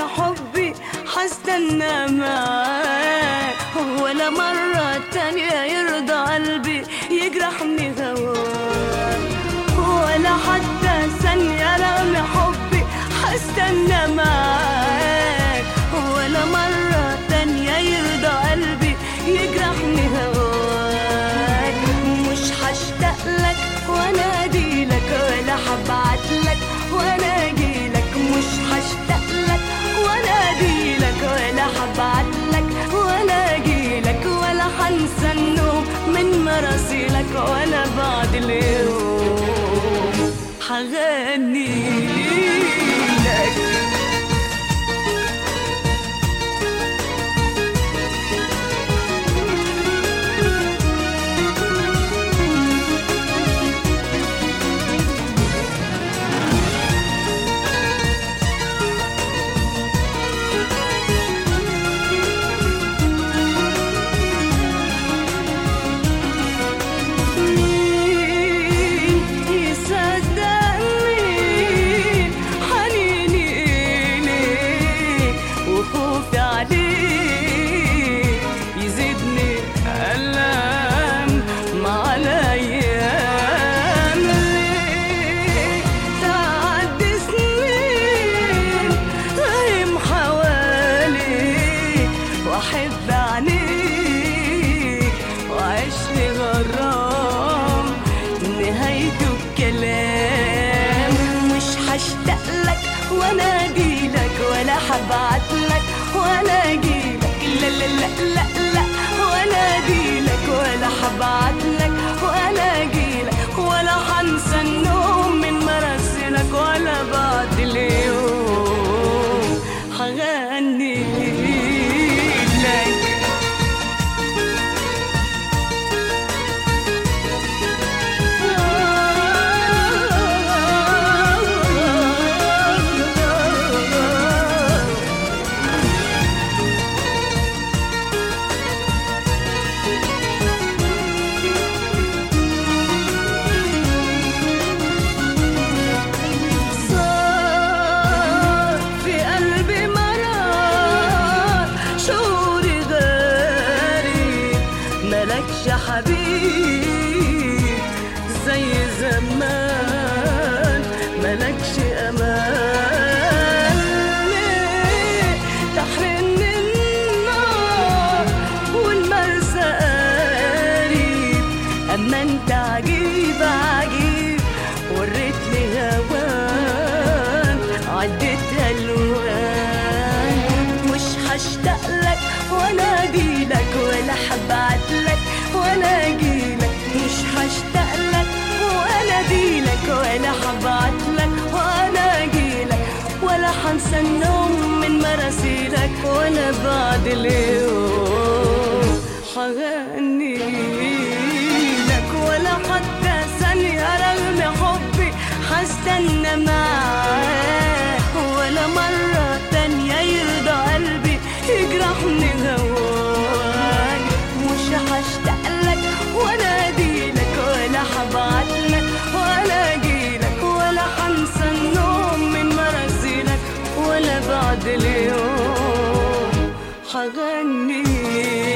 حبي حستنى معاك، ولا مرة تانية يرضى قلبي يجرحني هواك، ولا حتى ثانية رغم حبي حستنى معاك، ولا مرة تانية يرضى قلبي يجرحني هواك. مش هشتاق لك وانا اجيلك، ولا هبعتلك وانا اجيلك، مش هشتاق لك وانا اجيلك، ولا هبعتلك وانا اجيلك، ولا هنسى النوم من مراسيلك، ولا بعد اليوم هغني لك. واحب عينيك وعيش لي غرام نهايته بكلام. مش هشتاق لك وانا اجيلك، ولا هبعتلك وانا اجيلك، لا لا لا لا لا، وانا اجيلك ولا هبعتلك وانا اجيلك، ولا هنسى النوم من مراسلك، ولا بعد اليوم هغني لك. ملكش حبيب زي زمان، ملكش امان، ليه تحرمني النار والمرسى قريب؟ اما انت عجيب عجيب وريتني هوان عديتها الوان. مش هشتاق لك وانا اجيلك، ولا هبعتلك وانا اجيلك، مش هشتاق لك وانا اجيلك، ولا هبعتلك وانا اجيلك، ولا هنسى النوم من مراسيلك، ولا بعد اليوم هغني لك، ولا حتى ثانية رغم حبي هستنى معاك، ولا مرة تانية يرضى قلبي يجرحني هواك. مش هشتاق لك وانا اجيلك، ولا هبعتلك ولا اجيلك، ولا هنسى النوم من مراسيلك، ولا بعد اليوم هغني